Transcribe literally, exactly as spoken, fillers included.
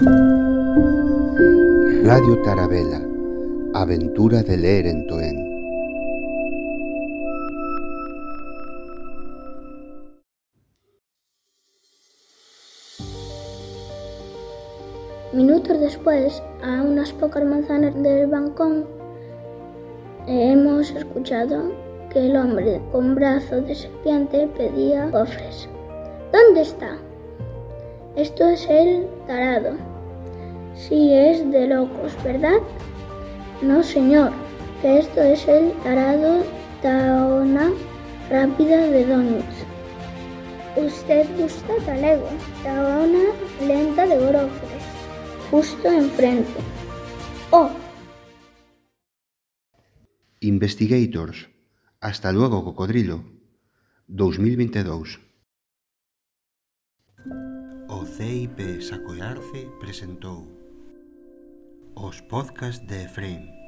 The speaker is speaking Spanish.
Radio Tarabela, aventura de ler en Toén. Minutos después, a unas pocas manzanas del balcón, hemos escuchado que el hombre con brazo de serpiente pedía cofres. ¿Dónde está? Esto es el tarado. Sí, es de locos, ¿verdad? No, señor, que esto es el tarado taona rápida de donuts. Usted busca talego, taona lenta de gofres, justo enfrente. Oh. Investigators. Hasta luego, cocodrilo. dos mil vinte e dous. O C I P Sacoiarce presentou os podcast de Efraín.